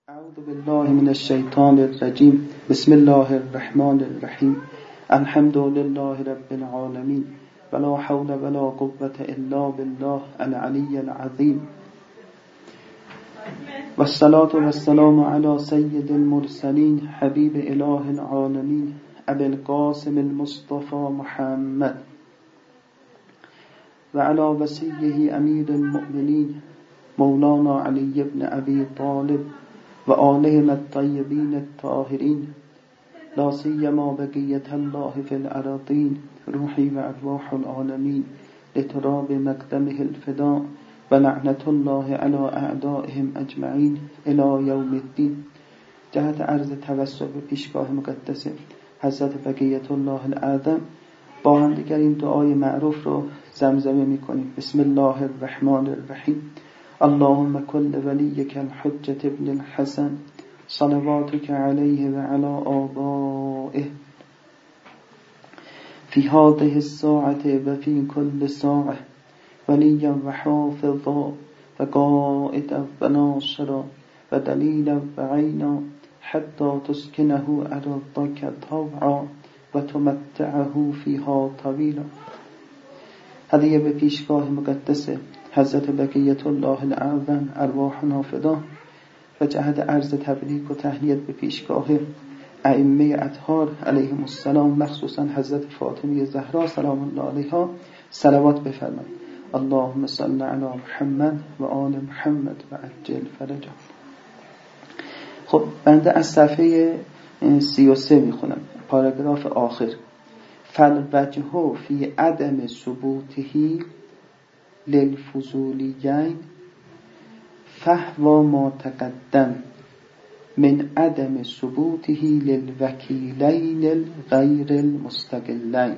اعوذ بالله من الشیطان الرجیم. بسم الله الرحمن الرحیم. الحمد لله رب العالمین ولا حول ولا قوة الا بالله العلی العظیم والصلاة والسلام على سید المرسلین حبیب اله العالمین ابی القاسم المصطفى محمد و على وصیه امیر المؤمنین مولانا علی بن ابی طالب و آلهم الطیبین الطاهرین لا سیما بقیة الله فی الأراضین روحی و ارواح العالمین لتراب مقدمه الفداء و لعنت الله علی اعدائهم اجمعین الی یوم الدین. جهت عرض توسل به پیشگاه مقدس حضرت بقیة الله الاعظم با هم دیگر این دعای معروف رو زمزمه میکنیم. بسم الله الرحمن الرحیم. اللهم كل وليك الحجة ابن الحسن صلواتك عليه وعلى آبائه في هذه الساعة وفي كل ساعة وليا وحافظا وقائدا وناصرا ودليلا وعينا حتى تسكنه أرضك طوعا وتمتعه فيها طويلا. هذه به پیشگاه مقدس حضرت بقیة الله الاعظم ارواحنا فدا و جهت عرض تبریک و تهنیت به پیشگاه ائمه اطهار علیهم السلام، مخصوصا حضرت فاطمه زهرا سلام الله علیها، صلوات بفرمایید. اللهم صل علی محمد و آل محمد و عجل فرجه. خب بنده از صفحه 33 میخونم، پاراگراف آخر. فالوجه فی عدم ثبوته للفضولیین فهو ما تقدم من عدم ثبوته للوکیلین الغیر المستقلین.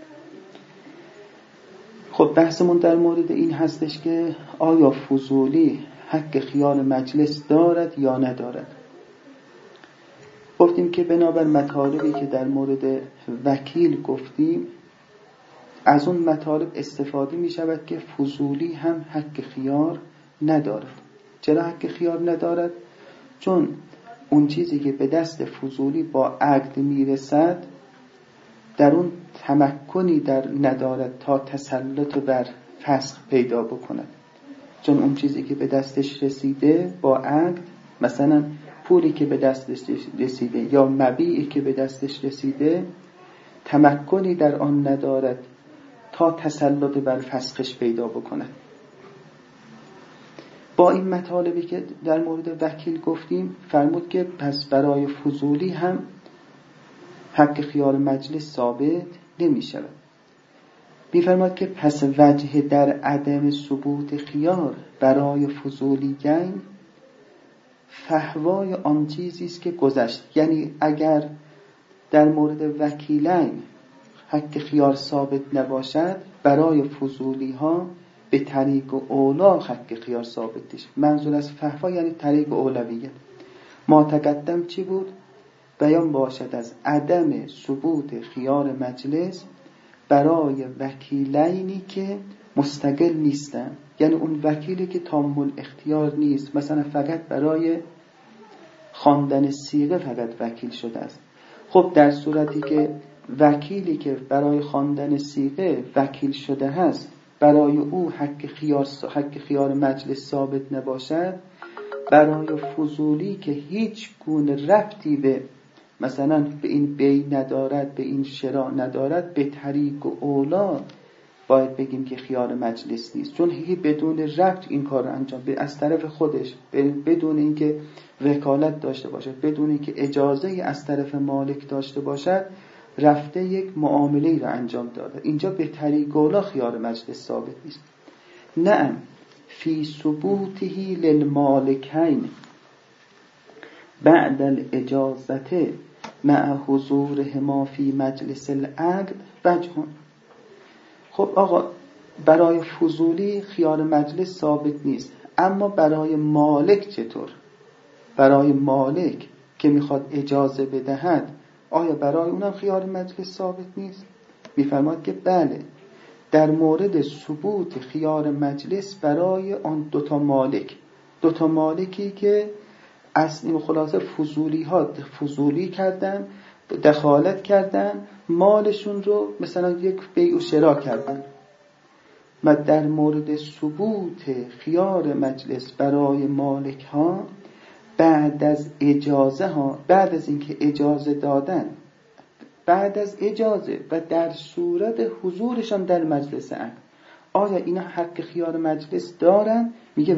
خب بحثمون در مورد این هستش که آیا فضولی حق خیار مجلس دارد یا ندارد. گفتیم که بنابر مطالبی که در مورد وکیل گفتیم، از اون مطالب استفاده می شود که فضولی هم حق خیار ندارد. چرا حق خیار ندارد؟ چون اون چیزی که به دست فضولی با عقد می رسد در اون تمکنی در ندارد تا تسلط بر فسخ پیدا بکند. چون اون چیزی که به دستش رسیده با عقد، مثلا پولی که به دستش رسیده یا مبیعی که به دستش رسیده، تمکنی در آن ندارد تا تسلط بر فسخش پیدا بکنه. با این مطالبی که در مورد وکیل گفتیم، فرمود که پس برای فضولی هم حق خیار مجلس ثابت نمی شود. می فرماد که پس وجه در عدم ثبوت خیار برای فضولیین فهوای آن چیزی است که گذشت. یعنی اگر در مورد وکیلین حق خیار ثابت نباشد، برای فضولی ها به طریق اولا حق خیار ثابت است. منظور از فهوا یعنی طریق اولویت. ما تقدم چی بود؟ بیان باشد از عدم ثبوت خیار مجلس برای وکیلینی که مستقل نیستن. یعنی اون وکیلی که تام الاختیار نیست، مثلا فقط برای خواندن صیغه فقط وکیل شده است. خب در صورتی که وکیلی که برای خواندن صیغه وکیل شده هست، برای او حق خیار مجلس ثابت نباشد، برای فضولی که هیچ گونه ربطی به مثلا به این بیع ندارد، به این شراء ندارد، به طریق اولا باید بگیم که خیار مجلس نیست. چون هی بدون ربط این کار رو انجام بده، از طرف خودش، بدون اینکه وکالت داشته باشد، بدون اینکه اجازه از طرف مالک داشته باشد، رفته یک معامله را انجام داده. اینجا به طریق اولا خیار مجلس ثابت نیست. نه فی ثبوته للمالکین بعد الاجازه مع حضورهما فی مجلس العقد وجه. خب آقا، برای فضولی خیار مجلس ثابت نیست، اما برای مالک چطور؟ برای مالک که میخواد اجازه بدهد، آیا برای اونم خیار مجلس ثابت نیست؟ میفرماد که بله، در مورد ثبوت خیار مجلس برای آن دوتا مالکی که اصلی و خلاصه فضولی کردن، دخالت کردن، مالشون رو مثلا یک بیع و شرا کردن. و در مورد ثبوت خیار مجلس برای مالک ها بعد از اجازه ها، بعد از اینکه اجازه دادن، بعد از اجازه و در صورت حضورشان در مجلس عقد، آیا اینا حق خیار مجلس دارن؟ میگه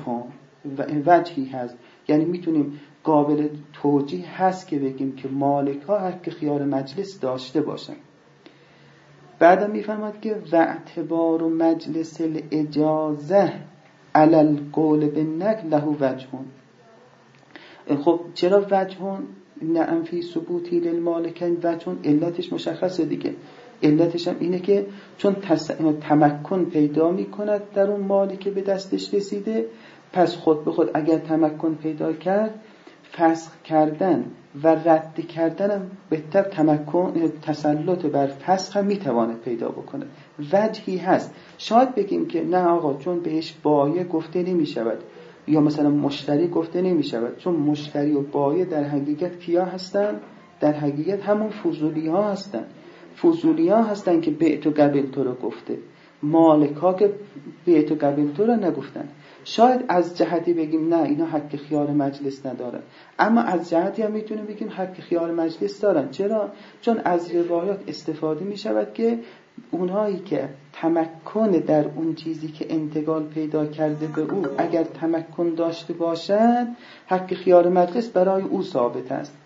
وجهی هست، یعنی میتونیم قابل توجیه هست که بگیم که مالک ها حق خیار مجلس داشته باشن. بعدم میفرماد که و اعتبار مجلس الاجازه علی القول بالنقل له وجهون. خب چرا وجهون؟ نعم فی ثبوتی للمالکین وجهون، علتش مشخصه دیگه. علتش هم اینه که چون تمکن پیدا میکند در اون مالی که به دستش رسیده، پس خود به خود اگر تمکن پیدا کرد، فسخ کردن و رد کردن هم بهتر تمکن تسلط بر فسخ هم میتواند پیدا بکنه. وجهی هست. شاید بگیم که نه آقا چون بهش بایع گفته نمیشود یا مثلا مشتری گفته نمیشود، چون مشتری و بایع در حقیقت کیا هستن؟ در حقیقت همون فضولی ها هستن. فضولی ها هستن که بعت و قبلت رو گفته، مالک ها که بعت و قبلت رو نگفتن. شاید از جهتی بگیم نه اینا حق خیار مجلس ندارن، اما از جهتی هم میتونیم بگیم حق خیار مجلس دارن. چرا؟ چون از روایات استفاده میشود که اونهایی که تمکن در اون چیزی که انتقال پیدا کرده به او اگر تمکن داشته باشد، حق خیار مجلس برای او ثابت است.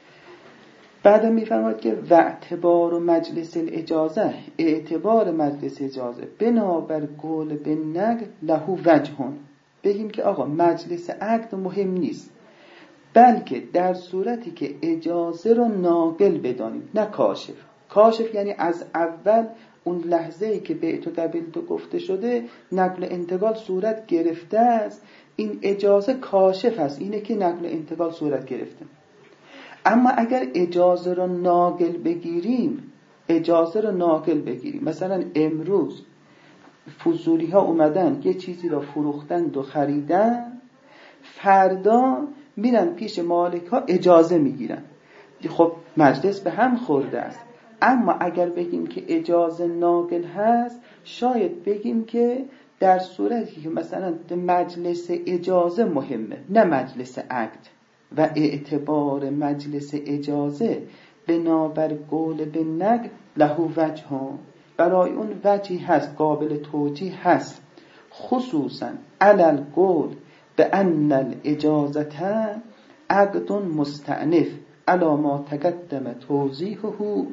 بعد میفرماد که و اعتبار مجلس الاجازه، اعتبار مجلس اجازه بنابر قول بالنقل له وجهون. بگیم که آقا مجلس عقد مهم نیست، بلکه در صورتی که اجازه رو ناقل بدانیم، نه کاشف. کاشف یعنی از اول اون لحظه‌ای که بعت و قبلت گفته شده نقل انتقال صورت گرفته است، این اجازه کاشف است، اینه که نقل انتقال صورت گرفته. اما اگر اجازه رو ناقل بگیریم، مثلا امروز فضولی ها اومدن یه چیزی رو فروختند و خریدن، فردا میرن پیش مالک ها اجازه میگیرن، خب مجلس به هم خورده است. اما اگر بگیم که اجازه ناقل هست، شاید بگیم که در صورتی که مثلا مجلس اجازه مهمه نه مجلس عقد، و اعتبار مجلس اجازه بنابر قول بالنقل له وجه، برای اون وجهی هست، قابل توجیه هست، خصوصا علی القول بان الاجازه عقد مستأنف علی ما تقدم توضیحه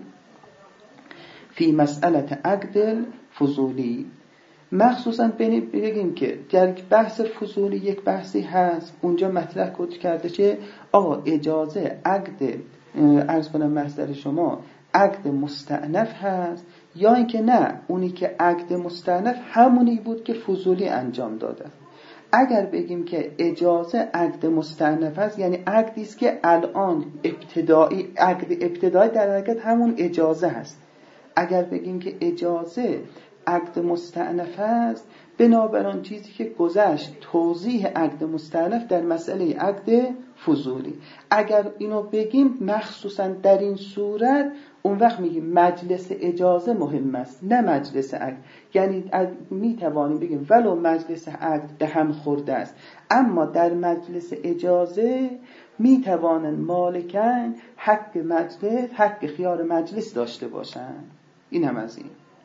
فی مسئله عقد فضولی. مخصوصا بگیم که در بحث فضولی یک بحثی هست، اونجا مطرح کرده که آقا اجازه عقد، عرض کنم مصدر شما، عقد مستأنف هست یا اینکه نه، اونی که عقد مستأنف همونی بود که فضولی انجام داده. اگر بگیم که اجازه عقد مستأنف هست، یعنی عقدی است که الان ابتدایی، عقد ابتدایی در حقیقت همون اجازه هست. اگر بگیم که اجازه عقد مستأنف است، بنابراین چیزی که گذشت توضیح عقد مستأنف در مسئله عقد فضولی. اگر اینو بگیم مخصوصا در این صورت، اون وقت میگیم مجلس اجازه مهم است نه مجلس عقد. یعنی میتوانیم بگیم ولو مجلس عقد به هم خورده است، اما در مجلس اجازه میتوانن مالکین حق مجلس، حق خیار مجلس داشته باشند. این هم از این.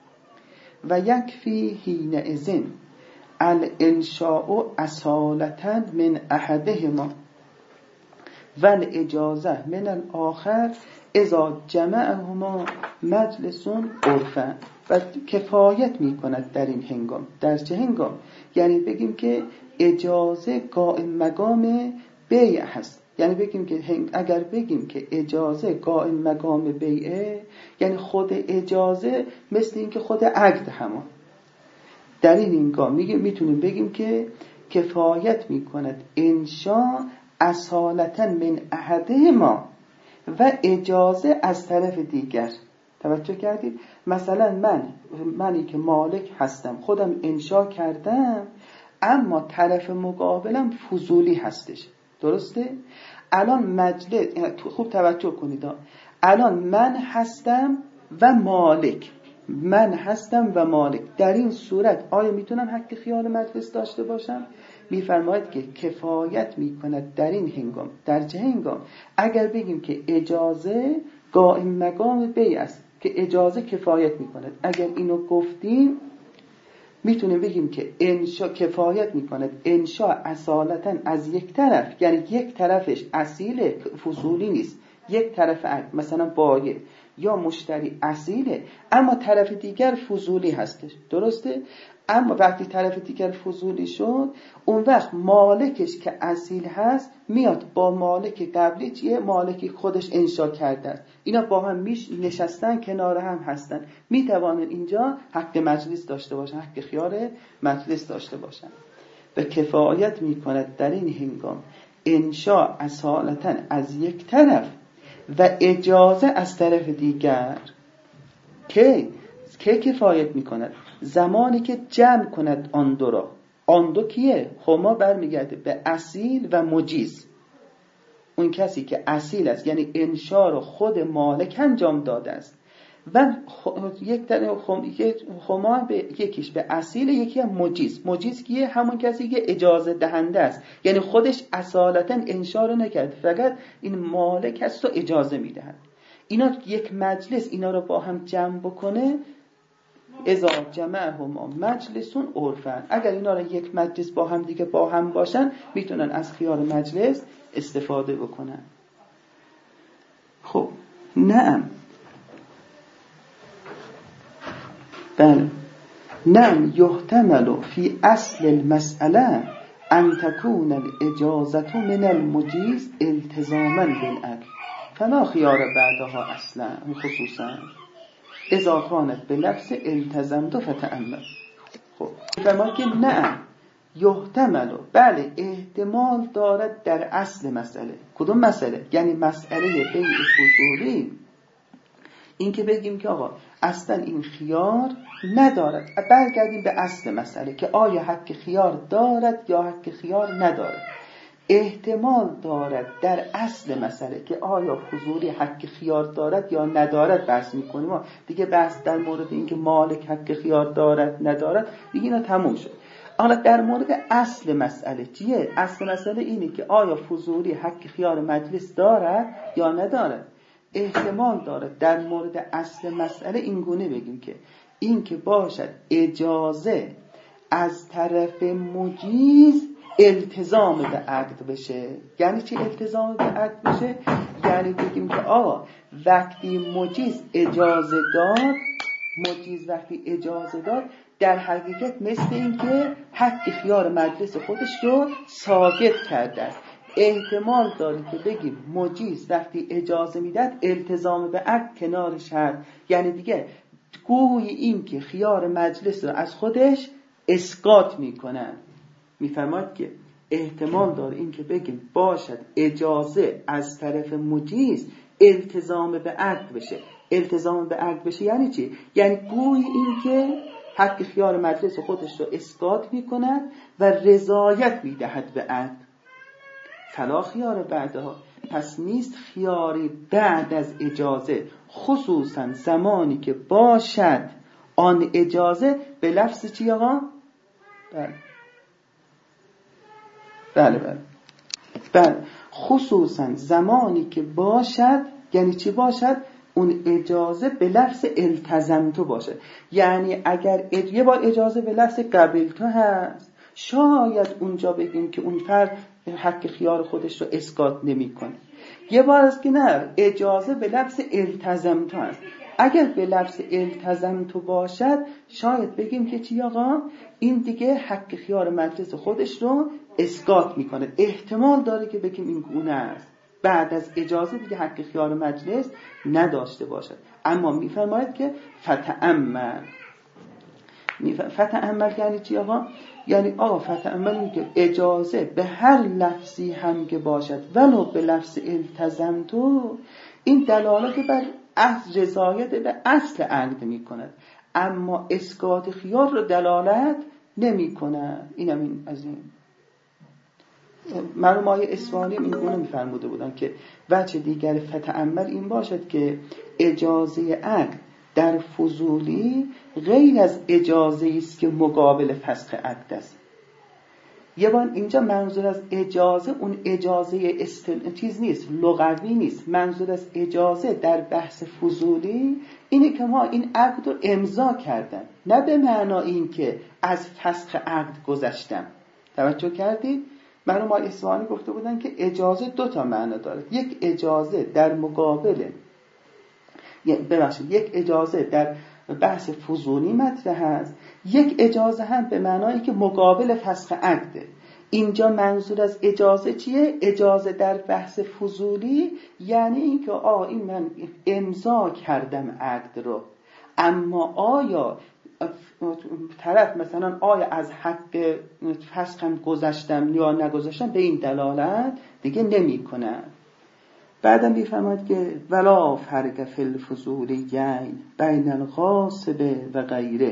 و یکفی حینئذ الانشاء اصالة من احدهما و الاجازه من الاخر اذا جمعهما مجلس عرفا. و کفایت میکند در این هنگام. در چه هنگام؟ یعنی بگیم که اجازه قائم مقام بیع هست، یعنی بگیم که اگر بگیم که اجازه قائم مقام بیعه، یعنی خود اجازه مثل این که خود عقد همان. در این هنگام میتونیم بگیم که کفایت میکند انشاء اصالتا من احدهما و اجازه از طرف دیگر. توجه کردید؟ مثلا منی که مالک هستم خودم انشاء کردم، اما طرف مقابلم فضولی هستش. درسته؟ الان مجلس، خوب توجه کنید، الان من هستم و مالک، من هستم و مالک. در این صورت آیا میتونم حق خیار مجلس داشته باشم؟ میفرماید که کفایت میکند در این هنگام، در چه هنگام؟ اگر بگیم که اجازه قائم مقام بیع است، که اجازه کفایت میکند، اگر اینو گفتیم میتونیم بگیم که انشا کفایت میکند. انشا اصالتا از یک طرف، یعنی یک طرفش اصیل فصولی نیست، یک طرف مثلا بایع یا مشتری اصیله، اما طرف دیگر فضولی هستش، درسته؟ اما وقتی طرف دیگر فضولی شد، اون وقت مالکش که اصیل هست میاد با مالک قبلی، چیه؟ مالکی خودش انشا کرده است، اینا با هم نشستن، کنار هم هستن، میتوانن اینجا حق مجلس داشته باشن، حق خیار مجلس داشته باشن. و کفایت میکند در این هنگام انشا اصالتا از یک طرف و اجازه از طرف دیگر. که کفایت میکند؟ زمانی که جمع کند آن دو را. آن دو کیه؟ هما برمیگرده به اصیل و مجیز. اون کسی که اصیل است، یعنی انشا رو خود مالک انجام داده است، و هما به یکیش به اصیل، یکی هم مجیز. مجیز کیه؟ همون کسی که اجازه دهنده است، یعنی خودش اصالتا انشا رو نکرد، فقط این مالک است و اجازه میدهد. اینا یک مجلس اینا رو با هم جمع بکنه، اذا جمعهما مجلسون عرفا، اگر اینا رو یک مجلس با هم دیگه با هم باشن، میتونن از خیار مجلس استفاده بکنن. خب نعم، بله، نعم یحتمل فی اصل المسئله ان تكون الاجازه من المجیز التزاما بالعقد فلا خیار بعدها اصلا، خصوصا اذا كانت به لفظ التزمت فتأمل. خب فرماید که نه یحتمل، بله احتمال دارد در اصل مسئله. کدوم مسئله؟ یعنی مسئله بیع فضولی. این که بگیم که آقا اصلا این خیار ندارد، برگردیم به اصل مسئله که آیا حق خیار دارد یا حق خیار ندارد. احتمال دارد در اصل مسئله که آیا فضولی حق خیار دارد یا ندارد بحث میکنیم. ما دیگه بحث در مورد اینکه مالک حق خیار دارد ندارد دیگه اینا تموم شد. حالا در مورد اصل مسئله چیه؟ اصل مسئله اینه که آیا فضولی حق خیار مجلس دارد یا ندارد. احتمال دارد در مورد اصل مسئله این گونه بگیم که این که باشد اجازه از طرف مجیز التزام به عقد بشه. یعنی چی التزام به عقد بشه؟ یعنی بگیم که وقتی مجیز اجازه داد، مجیز وقتی اجازه داد در حقیقت مثل این که حق خیار مجلس خودش رو ثابت کرده است. احتمال داره که بگیم مجیز وقتی اجازه میداد التزام به عقد کنارش هست، یعنی دیگه گویی این که خیار مجلس رو از خودش اسقاط میکنن. میفرماید که احتمال داره این که بگیم باشد اجازه از طرف مجیز التزام به عقد بشه. التزام به عقد بشه یعنی چی؟ یعنی گویی این که حق خیار مجلس خودش رو اسقاط میکنن و رضایت میدهد به عقد. فلا خیار بعدها، پس نیست خیاری بعد از اجازه، خصوصا زمانی که باشد آن اجازه به لفظ چی آقا؟ بله خصوصا زمانی که باشد، یعنی چی باشد؟ اون اجازه به لفظ التزمتو باشد. یعنی اگر یه بار اجازه به لفظ قبلتو هست، شاید اونجا بگیم که اون فرد حق خیار خودش رو اسقاط نمی کنه. یه بار است که نه، اجازه به لفظ التزمتو هست. اگر به لفظ التزمتو باشد شاید بگیم که چی آقا؟ این دیگه حق خیار مجلس خودش رو اسقاط میکنه. احتمال داره که بگیم این گونه است، بعد از اجازه دیگه حق خیار مجلس نداشته باشد. اما میفرماید که فتأمل. فتأمل یعنی چی آقا؟ یعنی فتأمل میگه اجازه به هر لفظی هم که باشد ولو به لفظ التزمتو، این دلالت بر رضایت به اصل عقد میکند، اما اسقاط خیار رو دلالت نمی کند. اینم این از این. مرحوم آقای اصفهانی این گونه می‌فرموده بودن که وجه دیگر فتأمل این باشد که اجازه عقد در فضولی غیر از اجازه است که مقابل فسخ عقد است. یه بار اینجا منظور از اجازه اون اجازه چیز نیست، لغوی نیست. منظور از اجازه در بحث فضولی اینه که ما این عقد رو امضا کردن، نه به معنای این که از فسخ عقد گذشتم. توجه کردید؟ مرحوم آقای اصفهانی گفته بودن که اجازه 2 معنا داره. یک اجازه در مقابل، یک اجازه در بحث فضولی مطرح هست، یک اجازه هم به معنایی که مقابل فسخ عقده. اینجا منظور از اجازه چیه؟ اجازه در بحث فضولی یعنی این که این من امضا کردم عقد رو، اما آیا طرف مثلا آیا از حق فسخم گذشتم یا نگذشتم به این دلالت دیگه نمی کنه. بعدم میفهمد که ولا فرق فی الفضولیین بین الغاصب و غیره.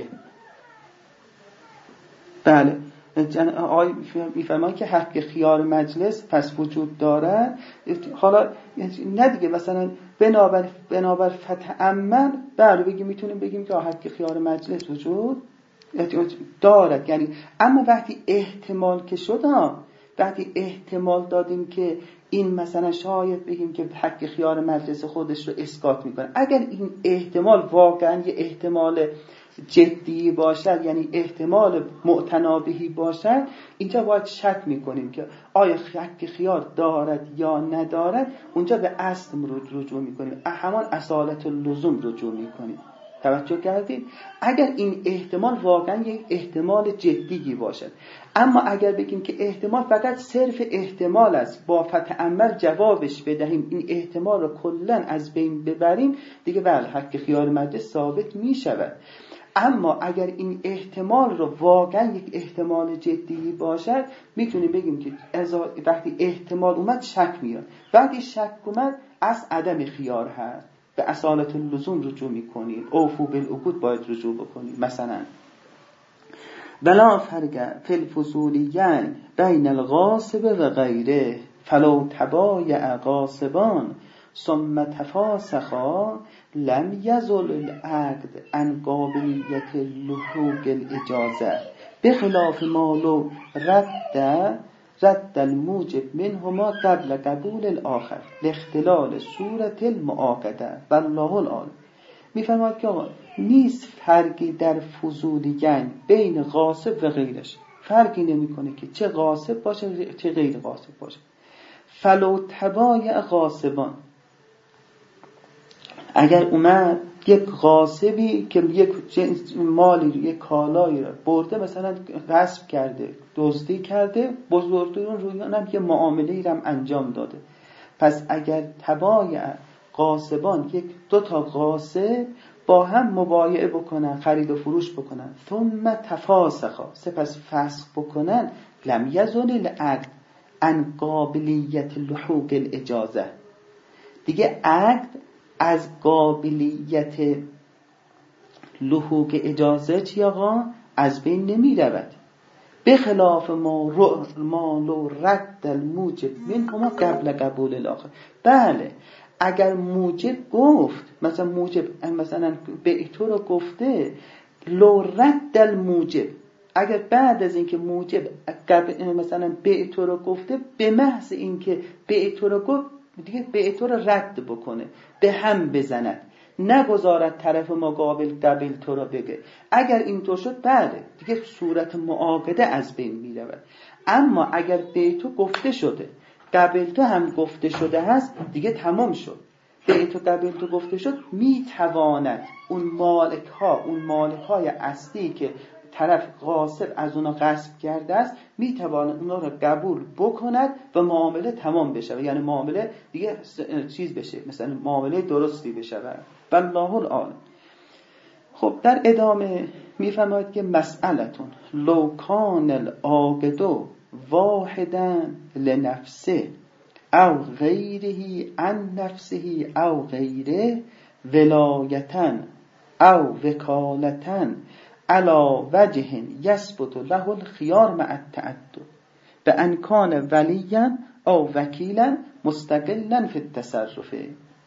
بله میفهمد که حق خیار مجلس پس وجود دارد. حالا نه دیگه مثلا بنابر فتأمل بله بگیم میتونیم بگیم که حق خیار مجلس وجود دارد، یعنی اما وقتی احتمال که شد، وقتی احتمال دادیم که این مثلا شاید بگیم که حق خیار مجلس خودش رو اسقاط میکنه، اگر این احتمال واقعا یه احتمال جدی باشد، یعنی احتمال معتنابهی باشد، اینجا باید شک میکنیم که آیا حق خیار دارد یا ندارد. اونجا به اصل رجوع میکنیم، همان اصالت اللزوم رجوع میکنیم. توجه کردید؟ اگر این احتمال واقعا یک احتمال جدی باشد. اما اگر بگیم که احتمال فقط صرف احتمال است، با فتأمل جوابش بدهیم، این احتمال رو کلا از بین ببریم، دیگه بله حق خیار مجلس ثابت می شود. اما اگر این احتمال رو واقعا یک احتمال جدی باشد، میتونیم بگیم که وقتی احتمال اومد شک میاد، وقتی شک اومد از عدم خیار هست، به اصالت اللزوم رجوع میکنید، اوفو بالعقود باید رجوع بکنید. مثلا ولا فرق فی الفضولیین بین الغاصب و غیره فلو تبایع غاصبان ثم تفاسخا لم یزل العقد عن قابلیت لحوق الاجازه بخلاف ما لو رد الموجب منهما قبل قبول الاخر لاختلال صورت المعاقده والله العالم. میفرماید که آقا نیست فرقی در فضولیین بین غاصب و غیرش، فرقی نمیکنه که چه غاصب باشه چه غیر غاصب باشه. فلو تبایع غاصبان، اگر اومد یک غاصبی که یک مالی یک کالایی رو برده، مثلا غصب کرده، دزدی کرده، بزرگترون روی اونم یه معامله‌ای رو انجام داده، پس اگر تبایع غاصبان یک 2 غاصب با هم مبایعه بکنن، خرید و فروش بکنن، ثم تفاسخا سپس فسخ بکنن، لم یزل العقد عن قابلیت لحوق الاجازه، دیگه عقد از قابلیت لحوق اجازه چی آقا؟ از بین نمی رود. بخلاف ما لو رد الموجب منهما قبل قبول الاخر. بله اگر موجب گفت، مثلا موجب مثلا بیعتو رو گفته، لو رد الموجب، اگر بعد از اینکه موجب مثلا بیعتو رو گفته، به محض اینکه بیعتو رو گفت دیگه بیعتو رو رد بکنه، به هم بزند، نگذارد طرف مقابل قبلتو رو بگه. اگر اینطور شد بله دیگه صورت معاقده از بین می رود. اما اگر بیعتو گفته شده، قبلتو هم گفته شده هست، دیگه تمام شد. بیعتو قبلتو گفته شد، می تواند اون مالک های اصلی که طرف غاصب از اونا غصب کرده است، میتواند اونا رو قبول بکند و معامله تمام بشه، یعنی معامله دیگه چیز بشه، مثلا معامله درستی بشه. والله العالم. خب در ادامه میفرماید که مسئلتون لو کان العاقد واحدا لنفسه او غیره عن نفسه او غیره ولایتا او وکالتا علا وجه یثبت له الخیار مع التعدد به انکان ولیاً او وکیلاً مستقلاً فی التصرف.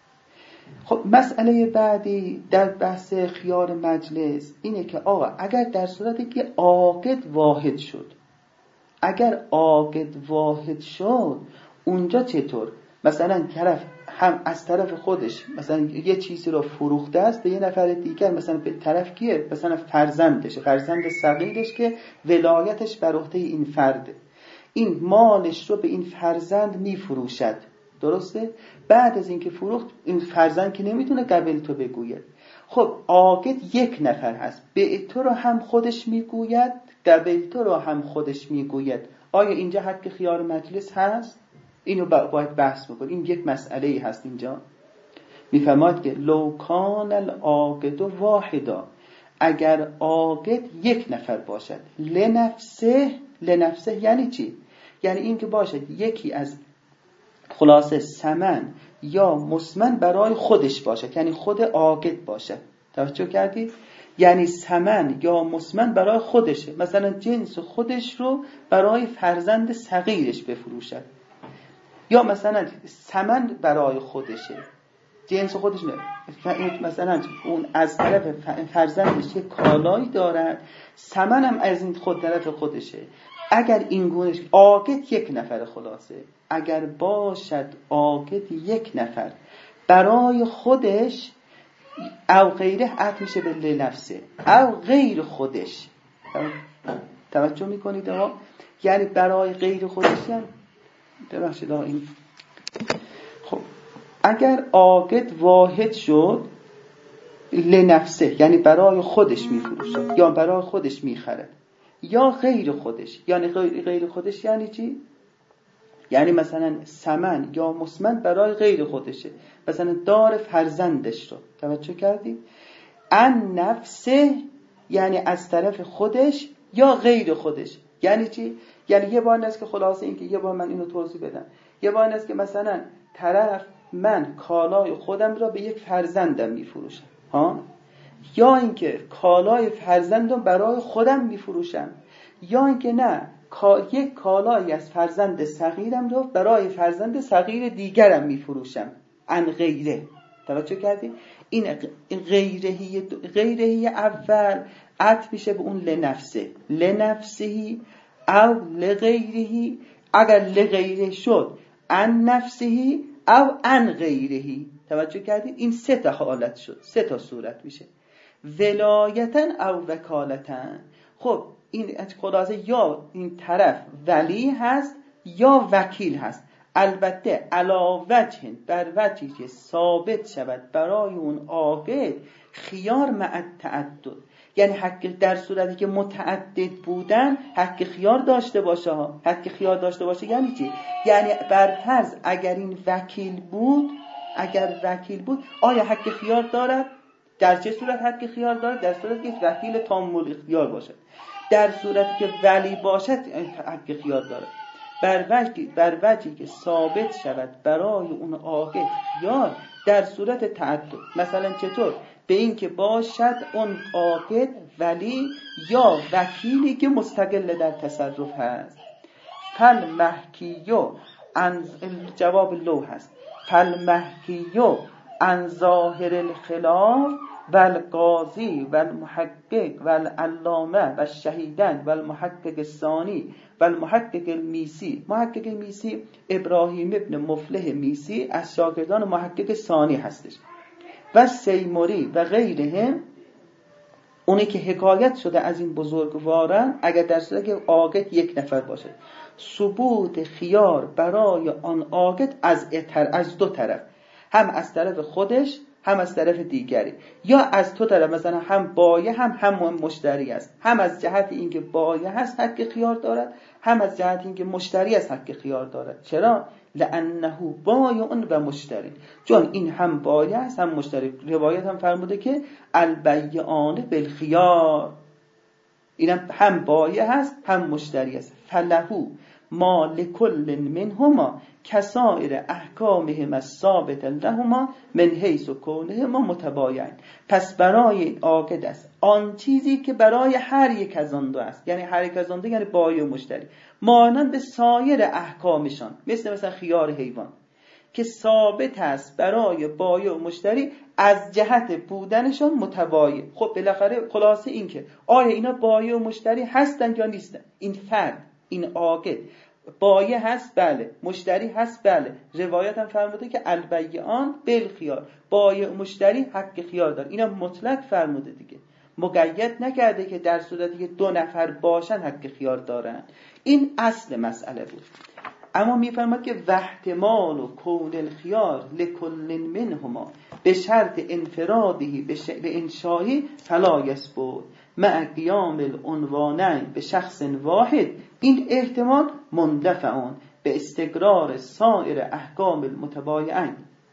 خب مسئله بعدی در بحث خیار مجلس اینه که آقا اگر در صورتی که عاقد واحد شد، اگر عاقد واحد شد اونجا چطور؟ مثلا طرف هم از طرف خودش مثلا یه چیزی رو فروخته است به یه نفر دیگر، مثلا به طرف کیه؟ مثلا فرزند صغیرش که ولایتش بر عهده این فرده، این مالش رو به این فرزند میفروشد، درسته؟ بعد از اینکه فروخت این فرزند که نمیتونه قبل تو بگوید، خب عاقد یک نفر هست، به تو رو هم خودش میگوید، قبل تو رو هم خودش میگوید. آیا اینجا حق خیار مجلس هست؟ اینو باید بحث بکنیم. این یک مسئله هست. اینجا میفرماید که لو کان العاقد واحدا، اگر عاقد یک نفر باشد، لنفسه یعنی چی؟ یعنی این که باشد یکی از خلاصه ثمن یا مسمن برای خودش باشد، یعنی خود عاقد باشد. توجه کردید؟ یعنی ثمن یا مسمن برای خودشه، مثلا جنس خودش رو برای فرزند صغیرش بفروشد، یا مثلا ثمن برای خودشه، جنس خودش نه، مثلا اون از طرف فرزندش یک کالایی دارد، ثمن هم از این خود طرف خودشه. اگر این گونهش عاقد یک نفر، خلاصه اگر باشد عاقد یک نفر برای خودش او غیره عطف میشه به لنفسه، او غیر خودش. توجه میکنید ها؟ یعنی برای غیر خودش، یعنی ببخشید این خب اگر عاقد واحد شد لنفسه یعنی برای خودش میفروشه یا برای خودش میخرد، یا غیر خودش. یعنی غیر خودش یعنی چی؟ یعنی مثلا ثمن یا مسمن برای غیر خودشه، مثلا دار فرزندش رو. توجه کردید؟ ان نفسه یعنی از طرف خودش یا غیر خودش. یعنی چی؟ یعنی یه بار است که خلاصه این که یه بار من اینو توضیح بدم، یه بار است که مثلا طرف من کالای خودم را به یک فرزندم میفروشم ها، یا اینکه کالای فرزندم برای خودم میفروشم، یا اینکه نه یک کالایی از فرزند صغیرم رو برای فرزند صغیر دیگرم میفروشم، ان غیره. توجه کردی؟ این غیرهی اول عطف میشه به اون لنفسهی او لغیرهی. اگر لغیره شد ان نفسهی او ان غیرهی. توجه کردی؟ این سه تا حالت شد، سه تا صورت میشه، ولایتن او وکالتن. خب این خلاصه یا این طرف ولی هست یا وکیل هست، البته علا وجه بر وجهی که ثابت شود برای اون عاقد خیار مع تعدد، یعنی حق در صورتی که متعدد بودن حق خیار داشته باشه. حق خیار داشته باشه یعنی چی؟ یعنی برفرض اگر این وکیل بود، آیا حق خیار دارد؟ در چه صورت حق خیار دارد؟ در صورتی که وکیل تام الاختیار باشد. در صورتی که ولی باشد حق خیار دارد. بر وجهی که ثابت شود برای اون عاقد خیار در صورت تعدد. مثلا چطور؟ به این که باشد اون عاقد ولی یا وکیلی که مستقل در تصرف هست. فالمحکیو جواب لو هست، فالمحکیو عن ظاهر الخلاف والقاضی والمحقق والعلامه والشهیدان والمحقق الثانی والمحقق المیسی. محقق میسی ابراهیم ابن مفلح میسی از شاگردان محقق ثانی هستش. و سیموری و غیره، اونی که حکایت شده از این بزرگواران، اگر در صورتی که عاقد یک نفر باشه، ثبوت خیار برای آن عاقد از دو طرف، هم از طرف خودش هم از طرف دیگری، یا از تو طرف، مثلا هم بایع هم مشتری است. هم از جهت اینکه بایع هست حق خیار دارد، هم از جهت اینکه مشتری است حق خیار دارد. چرا؟ لانه بایع و مشتری، چون این هم بایع است هم مشتری. روایت هم فرموده که البیعان بالخیار، این هم بایع هست هم مشتری است. فلهو ما لکل منهما کسائر احکامهم الثابت لهما من حیث کونهما متباین. پس برای این عاقد است آن چیزی که برای هر یک از آن دو است، یعنی هر یک از آن دو یعنی بایع و مشتری، مانند به سایر احکامشان، مثلا خیار حیوان که ثابت است برای بایع و مشتری از جهت بودنشان متباین. خب بالاخره خلاصه این که آیا اینا بایع و مشتری هستن یا نیستن؟ این فرد، این عاقد بایع هست بله، مشتری هست بله. روایت هم فرموده که البیعان بالخیار، بایع و مشتری حق خیار داره. اینا مطلق فرموده دیگه، مقید نکرده که در صورتی که دو نفر باشن حق خیار دارن. این اصل مسئله بود. اما میفرماد که واحتمال و کون الخیار لکل منهما به شرط انفرادی به انشایی فلا یثبت مع قیام العنوانین به شخص واحد. این احتمال مندفعون به استقرار سایر احکام المتبایعین.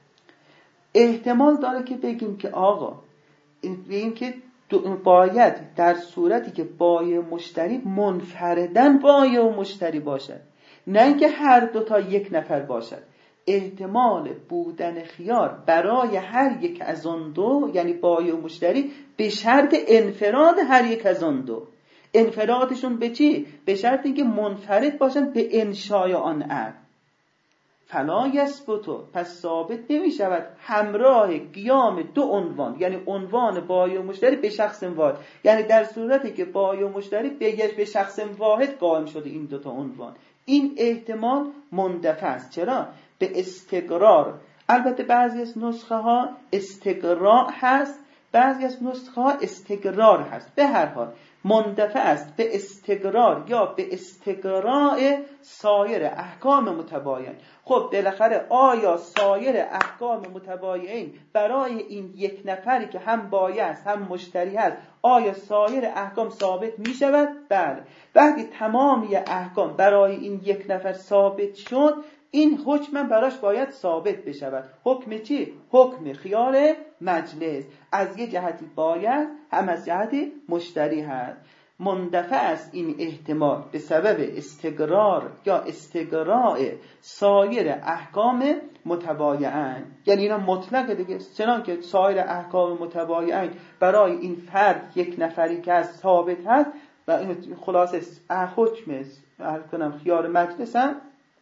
احتمال داره که بگیم که آقا بگیم که باید در صورتی که بایع مشتری منفردن بایع و مشتری باشد، نه اینکه هر دوتا یک نفر باشد. احتمال بودن خیار برای هر یک از آن دو، یعنی بایع و مشتری، به شرط انفراد هر یک از آن دو. انفرادشون به چی؟ به شرط اینکه منفرد باشن به انشای آن عقد. فلا یثبت، پس ثابت نمی شود همراه قیام دو عنوان، یعنی عنوان بایع و مشتری به شخص واحد، یعنی در صورتی که بایع و مشتری به شخص واحد قائم شده این دوتا عنوان. این احتمال مندفع است. چرا؟ به استقرار. البته بعضی از نسخه ها استقراء هست، بعضی از نسخه ها استقرار هست. به هر حال مندفع است به استقرار یا به استقراء سایر احکام متباین. خب بالاخره آیا سایر احکام متباین برای این یک نفری که هم بایع است هم مشتری هست، آیا سایر احکام ثابت می شود؟ بله. وقتی تمامی احکام برای این یک نفر ثابت شد، این حکم براش باید ثابت بشود. حکم چی؟ حکم خیار مجلس. از یه جهتی باید، هم از جهتی مشتری هست. مندفع است این احتمال به سبب استقرار یا استقراء سایر احکام متبایعین. یعنی اینا مطلقه دیگه، چنان که سایر احکام متبایعین برای این فرد یک نفری که از ثابت هست و خلاصه حکم خیار مجلس هم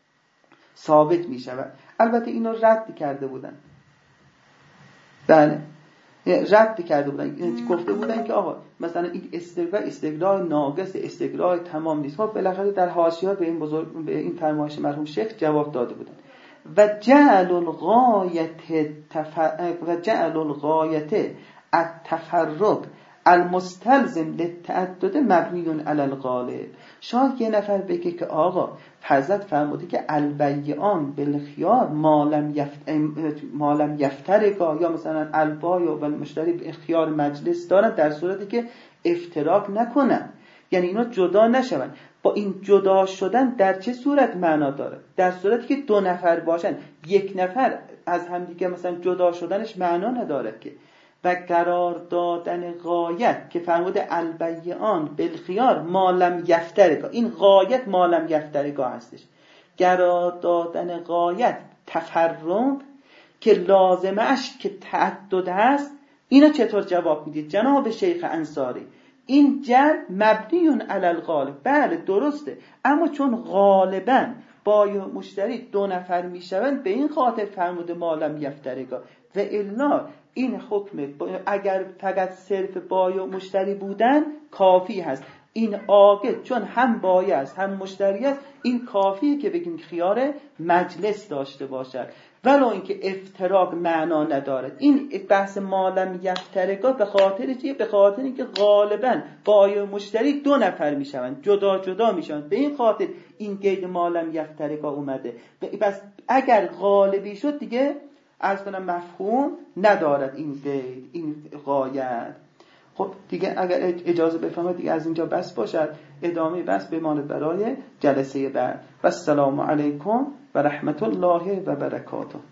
ثابت می شود. البته اینا رد کرده بودن، بله رد کرده بودن، گفته بودن که آقا مثلا این استقراء ناقص، استقراء تمام نیست. خب بالاخره در حاشیه به این فرمایش مرحوم شیخ جواب داده بودن. و جعل الغایت التفرق المستلزم للتعدد مبنی علی الغالب. شاید یه نفر بگه که آقا حضرت فرموده که البیعان بالخیار ما لم یفترقا، یا مثلا البایع و المشتری به اختیار مجلس دارن در صورتی که افتراق نکنن، یعنی اینا جدا نشون. با این جدا شدن در چه صورت معنا داره؟ در صورتی که دو نفر باشن، یک نفر از همدیگه مثلا جدا شدنش معنا نداره که. و قرار دادن غایت که فرموده البیعان بالخیار ما لم یفترقا، این غایت ما لم یفترقا هستش. قرار دادن غایت تفرق که لازمش که تعدد هست، اینا چطور جواب میدید جناب شیخ انصاری؟ این جر مبنیون علی الغالب، بله درسته، اما چون غالباً بایع و مشتری دو نفر میشوند به این خاطر فرموده ما لم یفترقا. و الا این حکم اگر فقط صرف بایع و مشتری بودن کافی هست. این عاقد چون هم بایع است هم مشتری است، این کافیه که بگیم خیار مجلس داشته باشد، ولو اینکه افتراق معنا ندارد. این بحث ما لم یفترقا به خاطر چیه؟ به خاطر اینکه غالبا بایع و مشتری دو نفر میشوند، جدا جدا میشوند، به این خاطر این قید ما لم یفترقا اومده. بس اگر غالبی شد دیگه اصلا مفهوم ندارد این قید، این غایت. خب دیگه اگر اجازه بفرمایید دیگه از اینجا بس باشد، ادامه بس بماند برای جلسه بعد. و السلام علیکم و رحمت الله و برکاته.